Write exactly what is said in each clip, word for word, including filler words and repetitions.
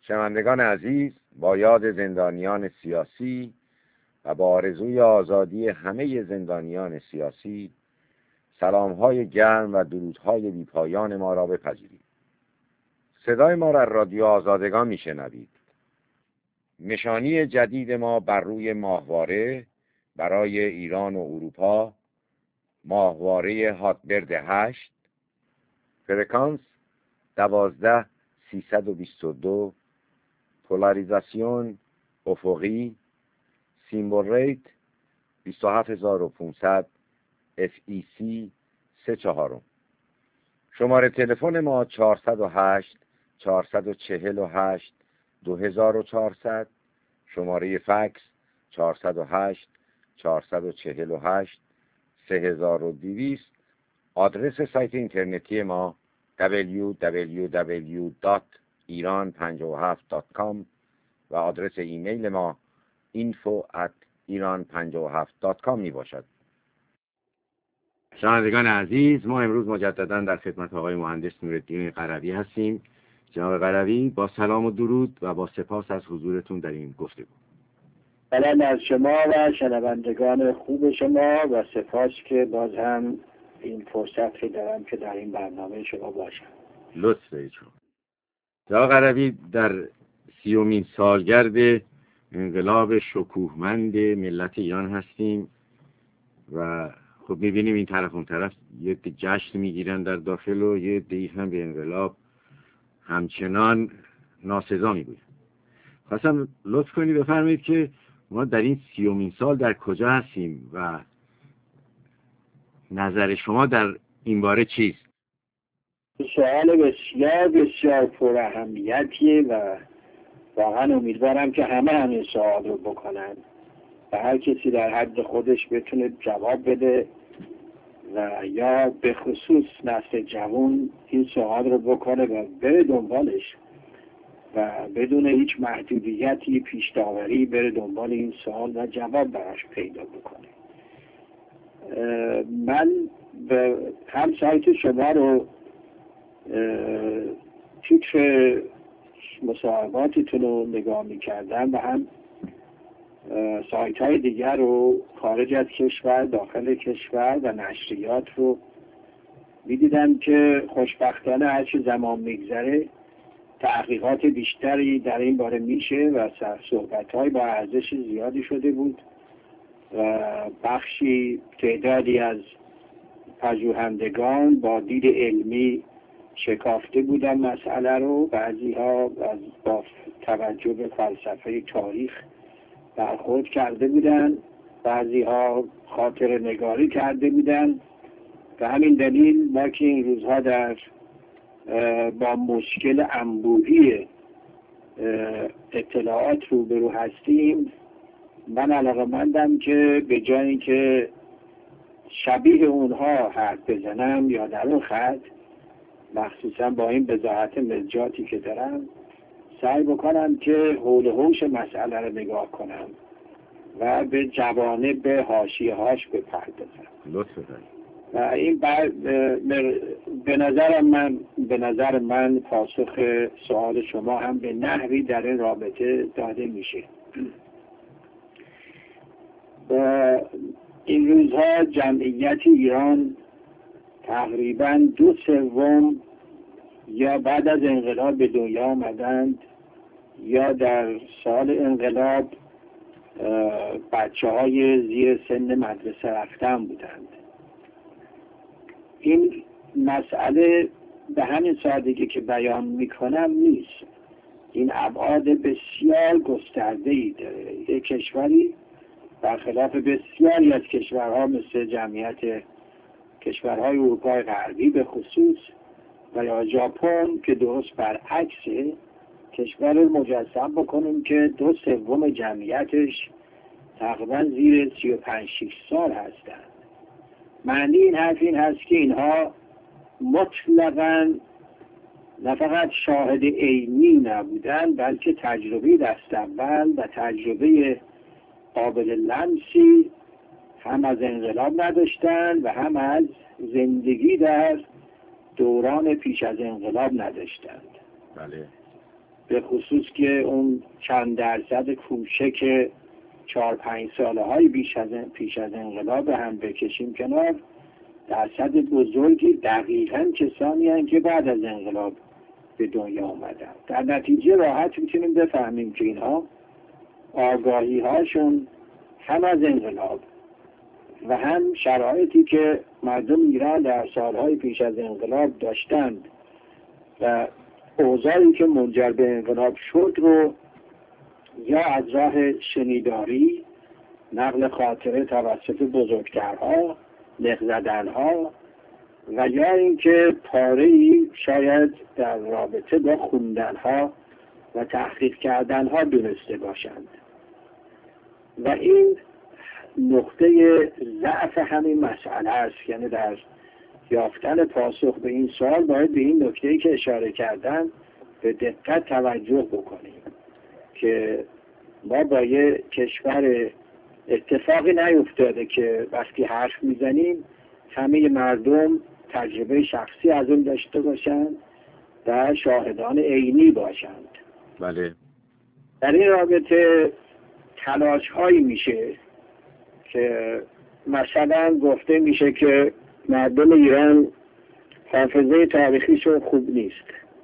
شنوندگان عزیز، با یاد زندانیان سیاسی و با آرزوی آزادی همه زندانیان سیاسی، سلام‌های گرم و درودهای بی‌پایان ما را بپذیرید. صدای ما را رادیو آزادگان میشنوید. نشانی جدید ما بر روی ماهواره برای ایران و اروپا، ماهواره هاتبرد هشت، فرکانس دوازده سیصد و بیست و دو، پولاریزاسیون افقی، سیمبل ریت بیست و هفت هزار و پانصد، اف ای سی سه چهارم. شماره تلفن ما چهارصد و هشت چهارصد و چهل و هشت دو هزار و چهارصد، شماره فکس چهارصد و هشت چهارصد و چهل و هشت سه هزار و دویست. آدرس سایت اینترنتی ما دبلیو دبلیو دبلیو دات ایران پنجاه و هفت دات کام و آدرس ایمیل ما اینفو ات ایران پنجاه و هفت دات کام می باشد. شنوندگان عزیز، ما امروز مجددا در خدمت آقای مهندس نورالدین قروی هستیم. جناب قروی، با سلام و درود و با سپاس از حضورتون در این گفتگو. سلام از شما و شنوندگان خوب شما و سپاس که باز هم این فرصت رو دارم که در این برنامه شما باشم. لطف دارید شما. جناب قروی، در سیومین سالگرد انقلاب شکوهمند ملت ایران هستیم و خب می‌بینیم این طرف اون طرف یه جشن میگیرن در داخل و یه دی هم به انقلاب همچنان ناسزا میگوید. خواستم لطف کنی بفرمایید که ما در این سیومین سال در کجا هستیم و نظر شما در این باره چیست؟ سوال بسیار بسیار پر اهمیتیه و واقعا امیدوارم که همه همین سوال رو بکنن و هر کسی در حد خودش بتونه جواب بده و یا به خصوص نسل جوان این سوال رو بکنه و بره دنبالش و بدون هیچ محدودیتی پیش داوری بره دنبال این سوال و جواب براش پیدا بکنه. من به هم سایت شما رو تیتر مصاحباتتون رو نگاه می‌کردم و هم سایت های دیگر رو خارج از کشور، داخل کشور و نشریات رو می‌دیدم که خوشبختانه هرچی زمان میگذره تحقیقات بیشتری در این باره میشه و صحبت‌های با ارزش زیادی شده بود و بخشی تعدادی از پژوهندگان با دید علمی شکافته بودن مسئله رو، بعضی ها با توجه به فلسفه تاریخ برخورد کرده بودن، بعضی ها خاطر نگاری کرده بودن. به همین دلیل ما که این روزها در با مشکل انبوهی اطلاعات روبرو هستیم، من علاقه‌مندم که به جایی که شبیه اونها حرف بزنم یا در اون خط، مخصوصا با این بضاعت مزجاتی که دارم، سعی بکنم که حول و حوش مسئله رو نگاه کنم و به جوانب حاشیه هاش بپردازم. لطف دارید. و این به نظر من به نظر من پاسخ سوال شما هم به نحوی در این رابطه داده میشه. و این روزها جمعیت ایران تقریبا دو سوم یا بعد از انقلاب به دنیا آمدند یا در سال انقلاب بچه های زیر سن مدرسه رفتن بودند. این مسئله به همین سادگی که بیان میکنم نیست. این ابعاد بسیار گسترده‌ای داره. یک کشوری برخلاف بسیاری از کشورها مثل جمعیت کشورهای اروپای غربی به خصوص و یا ژاپن که درست برعکسه، کشور رو مجسم بکنیم که دو سوم جمعیتش تقریبا زیر سی و پنج شش سال هستند. معنی این حرف این هست که اینها مطلقاً نه فقط شاهد عینی نبودن، بلکه تجربه دست اول و تجربه قابل لمسی هم از انقلاب نداشتن و هم از زندگی در دوران پیش از انقلاب نداشتند. بله. به خصوص که اون چند درصد کوچک چهار پنج ساله های پیش از پیش از انقلاب هم بکشیم کنار، درصد بزرگی دقیقاً کسانی هستند که بعد از انقلاب به دنیا آمدن. در نتیجه راحت میتونیم بفهمیم که اینها آگاهی هاشون هم از انقلاب و هم شرایطی که مردم ایران در سالهای پیش از انقلاب داشتند و اوضاعی که منجر به انقلاب شد رو یا از راه شنیداری، نقل خاطره توسط بزرگترها، نق زدنها، و یا اینکه پاره‌ای شاید در رابطه با خوندنها و تحقیق کردنها دونسته باشند. و این نقطه ضعف همین مسئله است. یعنی در یافتن پاسخ به این سوال باید به این نکته‌ای که اشاره کردن به دقت توجه بکنیم که ما با یه کشور اتفاقی نیفتاده که وقتی حرف میزنیم همه مردم تجربه شخصی از اون داشته باشند و شاهدان عینی باشند. بله. در این رابطه تلاش هایی میشه که مثلا گفته میشه که مردم ایران حافظه تاریخیشون خوب نیست.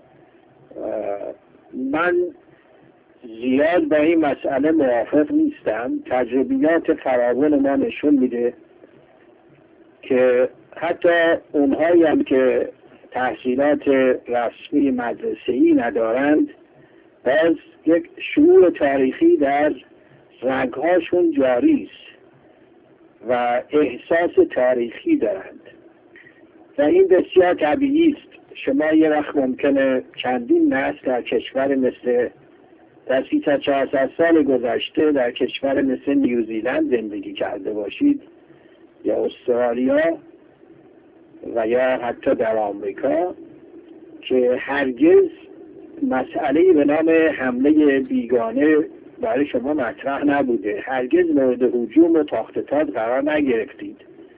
من زیاد با این مسئله موافق نیستم. تجربیات فراوان ما نشون میده که حتی اونهایی هم که تحصیلات رسمی مدرسه‌ای ندارند باز یک شعور تاریخی در رگهاشون جاری است و احساس تاریخی دارند و این بسیار طبیعی است. شما یه وقت ممکنه چندین نسل در کشور مثل در سی تا چهارصد سال گذشته در کشور مثل نیوزیلند زندگی کرده باشید یا استرالیا و یا حتی در آمریکا که هرگز مسئله‌ای به نام حمله بیگانه برای شما مطرح نبوده. هرگز مورد هجوم و تاخت‌وتاز قرار نگرفتید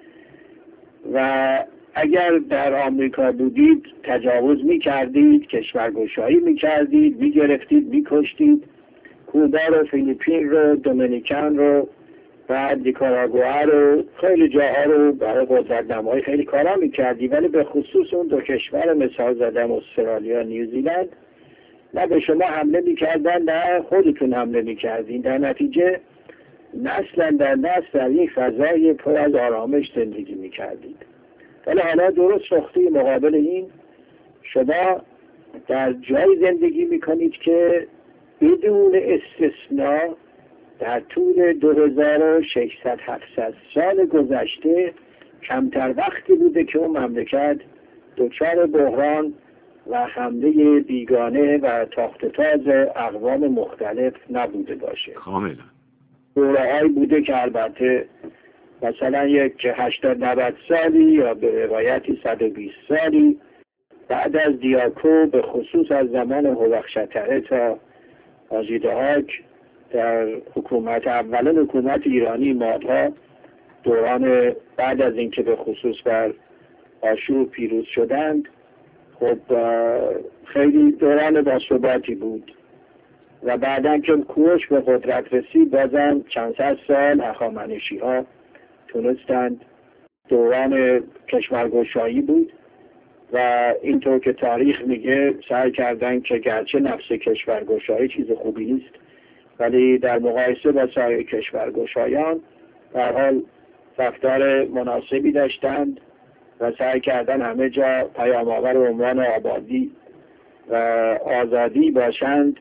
و اگر در آمریکا بودید تجاوز می‌کردید، کشورگشایی می‌کردید، می‌گرفتید، می‌کشتید. کوبا رو، فیلیپین رو، دومینیکن رو و نیکاراگوئه رو، خیلی جاها رو برای قدرت‌نمایی خیلی کارا می‌کردید، ولی به خصوص اون دو کشور مثال زدم استرالیا، نیوزیلند، نه به شما حمله می‌کردن نه خودتون حمله می‌کردین. در نتیجه نسلا در نسل در یک فضای پر از آرامش زندگی می‌کردید. ولی حالا درست نقطه مقابل این شما در جای زندگی می‌کنید که بدون استثناء در طول دو هزار و ششصد هفتصد سال گذشته کمتر وقتی بوده که اون مملکت دچار بحران و حمله بیگانه و تاخت‌وتاز اقوام مختلف نبوده باشه. کاملا. دوره‌هایی بوده که البته مثلا یک هشتاد نود سالی یا به روایتی صد و بیست سالی بعد از دیاکو به خصوص از زمان هوخشتره تا آژیدهاک در حکومت اولین حکومت ایرانی مادها دوران بعد از اینکه به خصوص بر آشور پیروز شدند خب خیلی دوران باثباتی بود و بعداً که کوروش به قدرت رسید بازم چند صد سال هخامنشی ها تونستند دوران کشورگشایی بود و اینطور که تاریخ میگه سعی کردن که گرچه نفس کشورگشایی چیز خوبی نیست ولی در مقایسه با سایر کشورگشایان در حال رفتار مناسبی داشتند و سعی کردن همه جا پیام آور عنوان آبادی و آزادی باشند،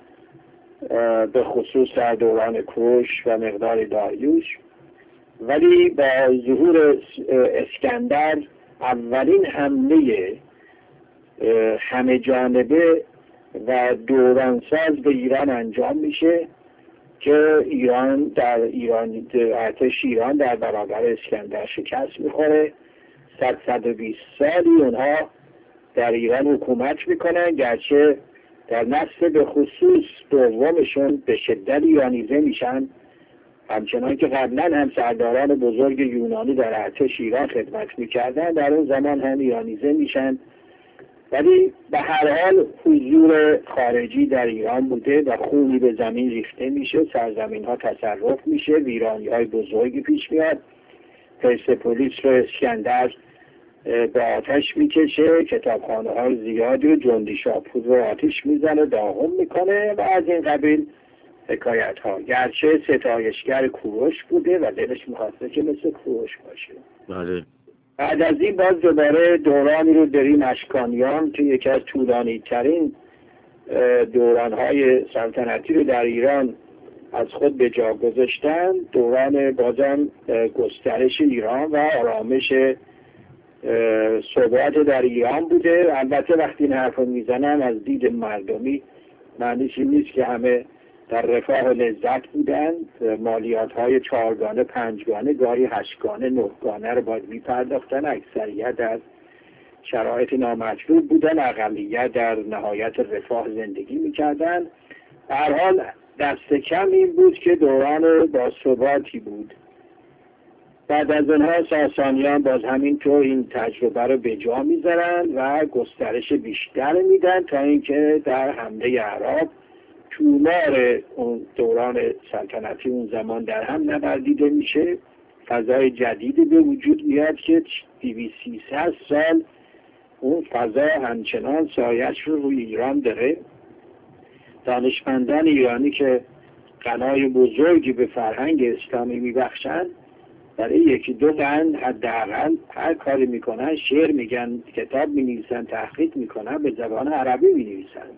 به خصوص در دوران کوروش و مقدار داریوش. ولی با ظهور اسکندر اولین حمله همه جانبه و دورانساز به ایران انجام میشه که ایران در ایران ارتش ایران در برابر اسکندر شکست میخوره. صد صد و بیست سالی اونها در ایران حکومت میکنن، گرچه در نسل به خصوص دومشون به شدت ایرانیزه میشن، همچنان که قبلا هم سرداران بزرگ یونانی در ارتش ایران خدمت میکردن در اون زمان هم ایرانیزه میشن ولی به هر حال حضور خارجی در ایران بوده و خونی به زمین ریخته میشه، سرزمین ها تصرف میشه، ویرانی های بزرگی پیش میاد، پرسپولیس رو اسکندر به آتش میکشه، کتابخانه های زیادی رو جندی شاپور رو آتش میزنه، داغون میکنه و از این قبیل حکایت ها. گرچه ستایشگر کوروش بوده و دلش میخواسته که مثل کوروش باشه. بله. بعد از این باز دوباره دورانی رو داریم اشکانیان که یکی از طولانی ترین دورانهای سلطنتی رو در ایران از خود به جا گذاشتن. دوران بازم گسترش ایران و آرامش ثبات در ایران بوده. البته وقتی این حرف رو میزنم از دید مردمی معنیش این نیست که همه در رفاه و لذت بودند. مالیات های چهارگانه، پنجگانه، گاهی هشتگانه، نهگانه رو باید میپرداختن. اکثریت در شرایط نامطلوب بودن، اقلیت در نهایت رفاه زندگی میکردن. به هر حال دست کم این بود که دوران باثباتی بود. بعد از اونها ساسانیان باز همینطور این تجربه رو به جا میذارن و گسترش بیشتر میدن تا اینکه در حمله عرب تومار اون دوران سلطنتی اون زمان در هم نبردیده میشه. فضای جدیدی به وجود میاد که دویست سیصد سال اون فضا همچنان سایش رو روی ایران داره. دانشمندان ایرانی که غنای بزرگی به فرهنگ اسلامی میبخشن، برای یکی دو قرن حداقل هر کاری میکنن، شعر میگن، کتاب مینویسن، تحقیق میکنن، به زبان عربی مینویسند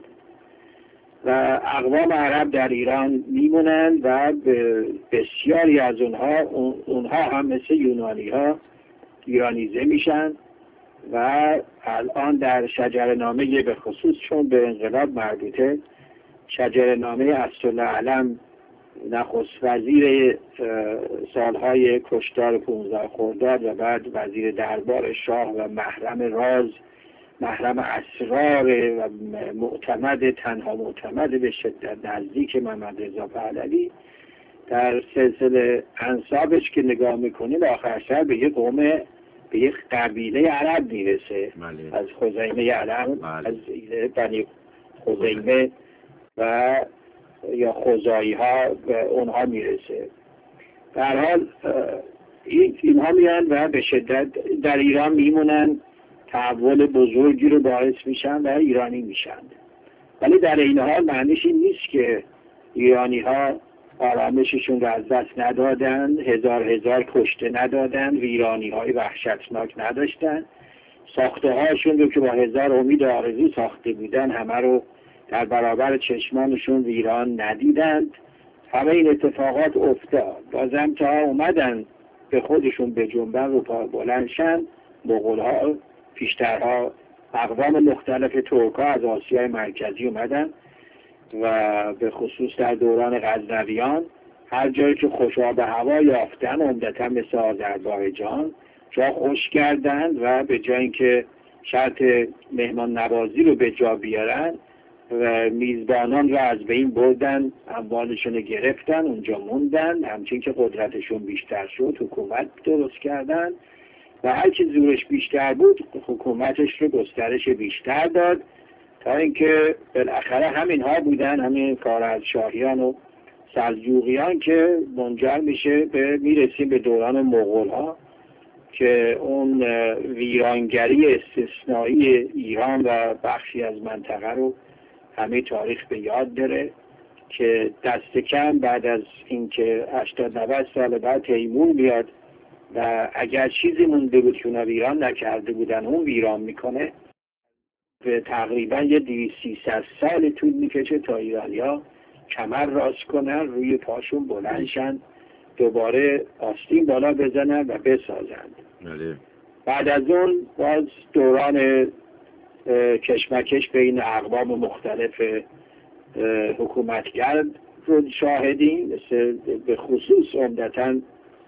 و اقوام عرب در ایران میمونن و بسیاری از اونها اونها هم مثل یونانی ها ایرانیزه میشن و الان در شجره‌نامه به خصوص چون به انقلاب مربوطه، شجره‌نامه اسدالعلم نخست وزیر سالهای کشتار پانزده خرداد و بعد وزیر دربار شاه و محرم راز، محرم اسرار و معتمد، تنها معتمد به شدت نزدیک محمد رضا پهلوی، در سلسله انسابش که نگاه میکنید آخر سر به یک قوم، به یک قبیله عرب میرسه. بله. از خزیمه علم، بله. از بنی خزیمه و یا خزایی ها به اونها میرسه. در حال این اینها میان و به شدت در ایران میمونن، تحول بزرگی رو باعث میشن و ایرانی میشن. ولی در این حال معنیش این نیست که ایرانی ها آرامششون رو از دست ندادن، هزار هزار کشته ندادن، ویرانی های وحشتناک نداشتن. ساخته هاشون رو که با هزار امید آرزو ساخته بودن همه رو در برابر چشمانشون ویران ندیدند. همه این اتفاقات افتاد. بازم تا اومدن به خودشون به جنبن رو پا بلندشن، مغول‌ها، پیشترها اقوام مختلف ترک‌ها از آسیای مرکزی اومدن و به خصوص در دوران غزنویان هر جایی که خوشاب هوا یافتن، عمدتاً مثل آذربایجان، جا خوش کردند و به جای اینکه شرط مهمان نوازی رو به جا بیارن و میزبانان را از بین بردن، اموالشون رو گرفتن، اونجا موندن. همچنین که قدرتشون بیشتر شد حکومت درست کردن و هر کی زورش بیشتر بود حکومتش رو گسترش بیشتر داد تا اینکه بالاخره همین ها بودن، همین کارزشاهیان و سلجوقیان که منجر میشه به میرسیم به دوران مغول ها که اون ویرانگری استثنایی ایران و بخشی از منطقه رو همه تاریخ به یاد داره که دست کم بعد از اینکه هشتاد نود سال بعد تیمور میاد و اگر چیزی مونده بود که اونا ویران نکرده بودن اون ویران میکنه، به تقریبا یه دویست سیصد سال طول میکشه تا ایرانیا کمر راست کنن، روی پاشون بلندشن، دوباره آستین بالا بزنن و بسازند. بعد از اون باز دوران کشمکش بین اقوام مختلف حکومتگر رو شاهدیم، مثل به خصوص عمدتاً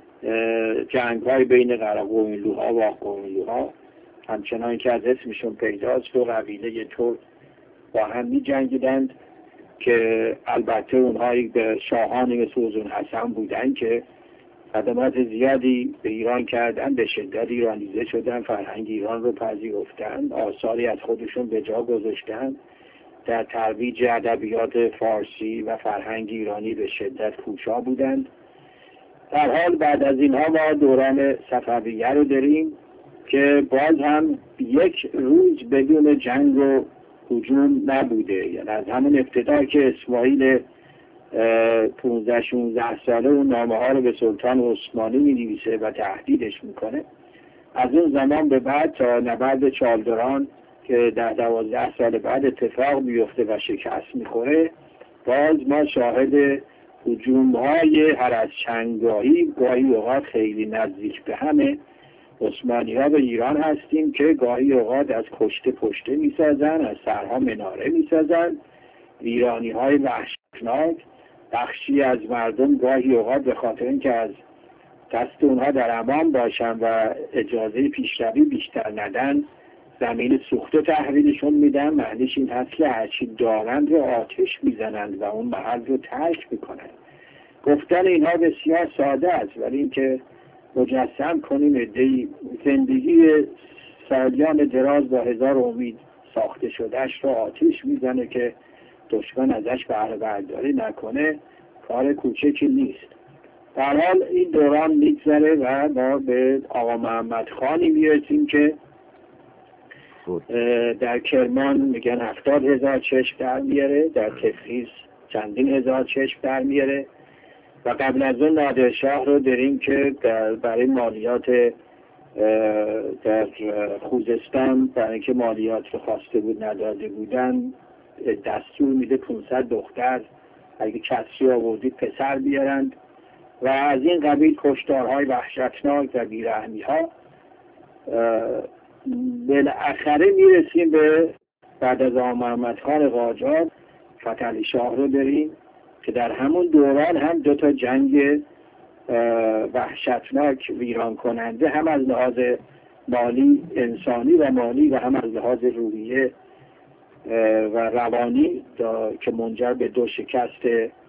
جنگ های بین قراقومیلوها و آقومیلوها، همچنان که از اسمشون پیداست دو قبیله ترک با هم می جنگیدند که البته اونهایی به شاهانی مثل حسن بودن که خدمات زیادی به ایران کردن، به شدت ایرانیزه شدن، فرهنگ ایران رو پذیرفتن، آثاری از خودشون به جا گذاشتن، در ترویج ادبیات فارسی و فرهنگ ایرانی به شدت کوشا بودند. در حال بعد از اینها ما دوران صفویه رو داریم که باز هم یک روز بدون جنگ و هجوم نبوده. یعنی از همون ابتدا که اسماعیل پونزده شانزده ساله اون نامه ها رو به سلطان عثمانی می نویسه و تهدیدش میکنه، از اون زمان به بعد تا نبرد چالدران که در دوازده سال بعد اتفاق میفته و شکست میخوره، باز ما شاهد هجوم های هر از چندگاهی، گاهی اوقات خیلی نزدیک به همه عثمانی ها به ایران هستیم که گاهی اوقات از کشته پشته میسازن، از سرها مناره میسازن، ویرانی های وحشتناک. بخشی از مردم گاهی اوقات به خاطر اینکه از دست اونها در امان باشن و اجازه پیشروی بیشتر ندن، زمین سوخته تحویلشون میدن. معنیش این هست که هرچی دارند رو آتش میزنند و اون محل رو ترک میکنند. گفتن اینها بسیار ساده است، ولی اینکه مجسم کنیم عده‌ای زندگی سالیان دراز با هزار امید ساخته شدهش رو آتش میزنه که دشمن ازش بهره برداری نکنه، کار کوچکی نیست. در حال این دوران میگذره و ما به آقا محمد خانی میرسیم که در کرمان میگن هفتاد هزار چشم در میاره، در تفریز چندین هزار چشم در میاره. و قبل از اون نادرشاه رو داریم که در برای مالیات در خوزستان، برای اینکه مالیات رو خواسته بود نداده بودن، دستور میده پانصد دختر اگه کسی آوردید پسر بیارند و از این قبیل کشتارهای وحشتناک و بیرحمی ها. بالاخره میرسیم به بعد از آقا محمد خان قاجار فتحعلی شاه رو داریم که در همون دوران هم دو تا جنگ وحشتناک ویران کننده، هم از لحاظ مالی انسانی و مالی و هم از لحاظ روحیه و روانی که منجر به دو شکست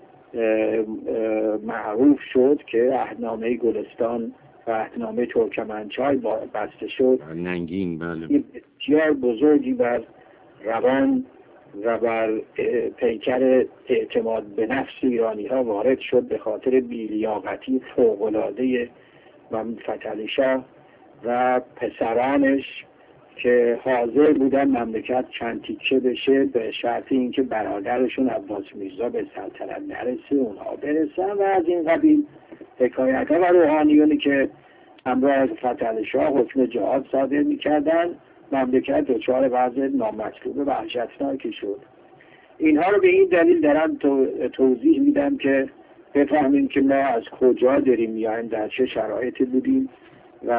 معروف شد که عهدنامه گلستان و عهدنامه ترکمنچای بسته شد. ننگین بله. بسیار بزرگی بر روان و بر پیکر اعتماد به نفس ایرانی ها وارد شد به خاطر بی‌لیاقتی فوق‌العاده فتحعلی شاه و پسرانش که حاضر بودن مملکت چند تیکه بشه به شرط اینکه برادرشون عباس میرزا به سلطنت نرسه اونها برسن و از این قبیل حکایت ها و روحانیونی که همراه فتحعلی شاه حکم جهاد صادر میکردن. مملکت دچار وضع نامطلوب و وحشتناکی شد. اینها رو به این دلیل دارم توضیح میدم که بفهمیم که ما از کجا داریم میایم، در چه شرایطی بودیم و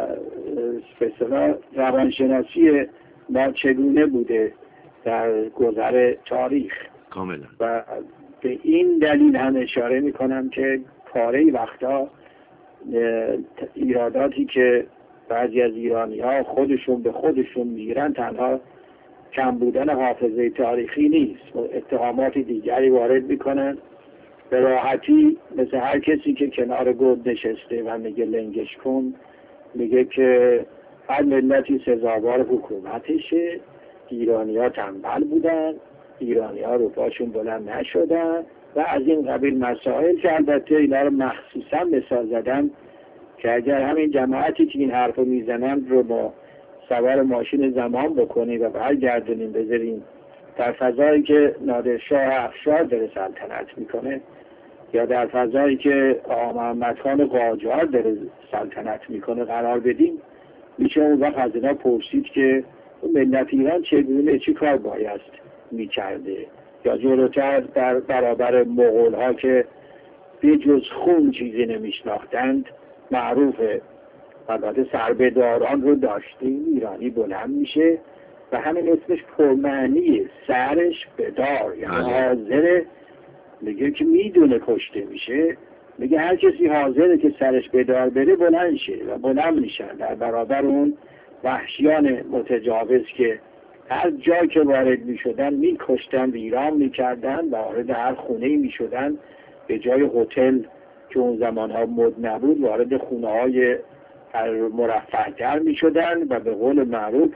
به اصطلاح روانشناسی ما چگونه بوده در گذر تاریخ. کاملا. و به این دلیل هم اشاره میکنم که پاره وقتا ایراداتی که بعضی از ایرانی ها خودشون به خودشون میگیرن تنها کم بودن حافظه تاریخی نیست، اتهامات دیگری وارد میکنن به راحتی، مثل هر کسی که کنار گرد نشسته و میگه لنگش کن، میگه که هر ملتی سزاوار حکومتشه، ایرانی ها تنبل بودن، ایرانی ها رو پاشون بلند نشدن و از این قبیل مسائل که البته اینا رو مخصوصا مثال زدن که اگر همین جماعتی که این حرف رو میزنن رو با سوار ماشین زمان بکنیم و برگردونیم بذاریم در فضایی که نادرشاه افشار داره سلطنت میکنه یا در فضایی که آقا محمد خان قاجار داره سلطنت میکنه قرار بدیم، میشه اون وقت از اینا پرسید که ملت ایران چگونه چی کار بایست میکرده، یا جلوتر در برابر مغول ها که به جز خون چیزی نمیشناختند. معروفه البته سربداران رو داشتیم، ایرانی بلند میشه و همین اسمش پرمعنیه، سرش بدار، یعنی حاضره، میگه که میدونه کشته میشه، میگه هر کسی حاضره که سرش بدار بره بلند شه و بلند میشن در برابر اون وحشیان متجاوز که هر جایی که وارد میشدن میکشتن، ویران میکردن و وارد هر خونه‌ای میشدن، به جای هتل که اون زمان ها مد نبود وارد خونه های مرفه تر می شدن و به قول معروف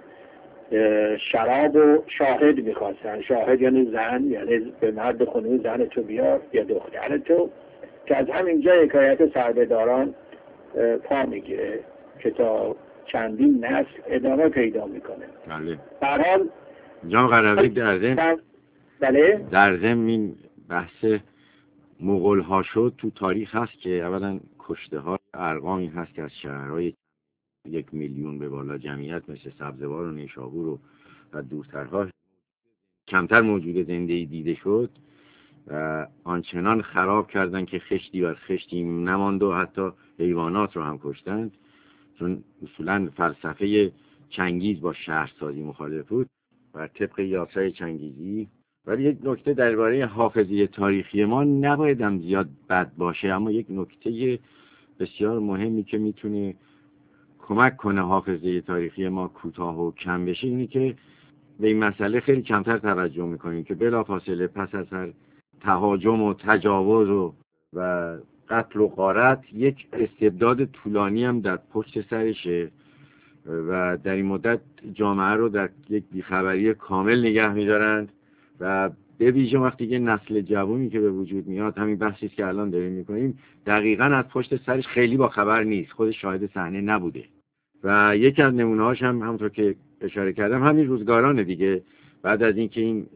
شراب و شاهد می خواستن. شاهد یعنی زن، یعنی به مرد خونه زن تو بیار یا دختر تو، که از همینجا حکایت سربهداران پا میگیره که تا چندین نسل ادامه پیدا میکنه. بله. در حال جناب قرنفی در ضمن بله در ضمن این بحث مغول ها شد تو تاریخ هست که اولا کشته ها ارقامی هست که از شهرهای یک میلیون به بالا جمعیت مثل سبزوار و نیشابور و دورترها کمتر موجود زنده‌ای دیده شد و آنچنان خراب کردن که خشتی بر خشتی نماند و حتی حیوانات رو هم کشتند، چون اصولا فلسفه چنگیز با شهرسازی مخالف بود و طبق یاسای چنگیزی. ولی یک نکته درباره حافظه تاریخی ما نباید هم زیاد بد باشه، اما یک نکته بسیار مهمی که میتونه کمک کنه حافظه تاریخی ما کوتاه و کم بشه اینه که به این مسئله خیلی کمتر توجه میکنیم که بلافاصله پس از هر تهاجم و تجاوز و و قتل و غارت یک استبداد طولانی هم در پشت سرشه و در این مدت جامعه رو در یک بیخبری کامل نگه میدارند و به ویژه وقتی که نسل جوانی که به وجود میاد، همین بحثی که الان داریم میکنیم، دقیقاً از پشت سرش خیلی با خبر نیست، خودش شاهد صحنه نبوده. و یکی از نمونه‌هاش هم همونطور که اشاره کردم همین روزگاران دیگه، بعد از اینکه این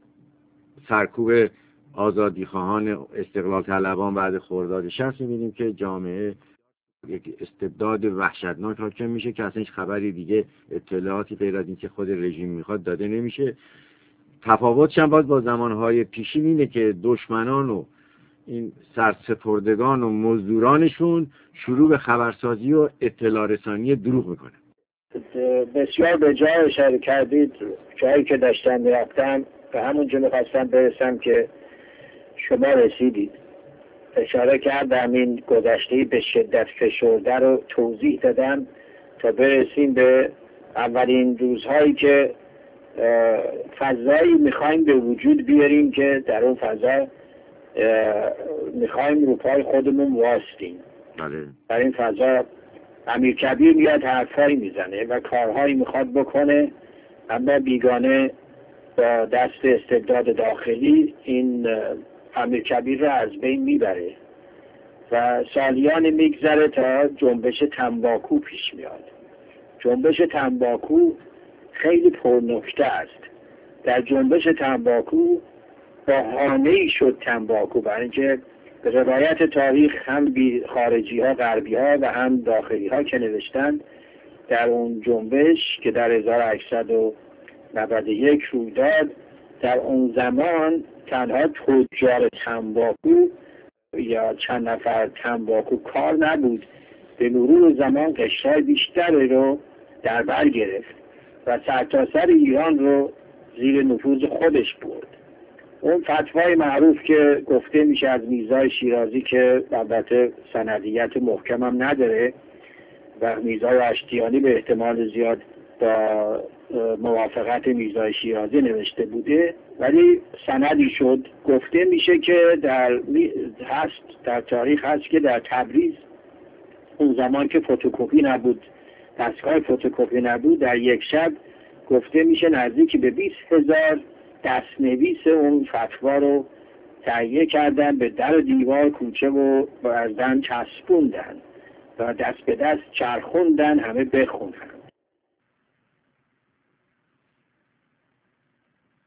سرکوب آزادیخواهان استقلال طلبان بعد خرداد شصت می‌بینیم که جامعه یک استبداد وحشتناک حاکم میشه که اصلا هیچ خبری دیگه، اطلاعاتی غیر از اینکه خود رژیم میخواد داده نمیشه. تفاوتش هم باز با زمانهای پیشین اینه که دشمنان و این سرسپردگان و مزدورانشون شروع به خبرسازی و اطلاع رسانی دروغ میکنه. بسیار به جای اشاره کردید، جایی که داشتم میرفتم به همون جا میخواستم برسم که شما رسیدید. اشاره کردم این گذشته به شدت فشرده رو توضیح دادم تا برسیم به اولین روزهایی که فضایی میخوایم به وجود بیاریم که در اون فضا میخوایم رو پای خودمون واستیم. بله. در این فضا امیرکبیر میاد حرفایی میزنه و کارهایی میخواد بکنه، اما بیگانه با دست استبداد داخلی این امیرکبیر رو از بین میبره و سالیان میگذره تا جنبش تنباکو پیش میاد. جنبش تنباکو خیلی پرنکته است. در جنبش تنباکو بهانه‌ای شد تنباکو، برای اینکه به روایت تاریخ هم خارجی ها غربی ها و هم داخلی ها که نوشتند در اون جنبش که در هزار و هشتصد و نود و یک روی داد، در اون زمان تنها تجار تنباکو یا چند نفر تنباکو کار نبود، به مرور زمان قشرهای بیشتری رو در بر گرفت و سرتاسر ایران رو زیر نفوذ خودش برد. اون فتوای معروف که گفته میشه از میرزای شیرازی که البته سندیت محکم هم نداره و میرزای اشتیانی به احتمال زیاد با موافقت میرزای شیرازی نوشته بوده، ولی سندی شد. گفته میشه که در هست در تاریخ هست که در تبریز اون زمان که فتوکپی نبود، دستگاه فتوکپی نبود، در یک شب گفته میشه نزدیک به بیست هزار دستنویس اون فتوا رو تهیه کردن، به در دیوار کوچه و بردن چسبوندن و دست به دست چرخوندن همه بخونن.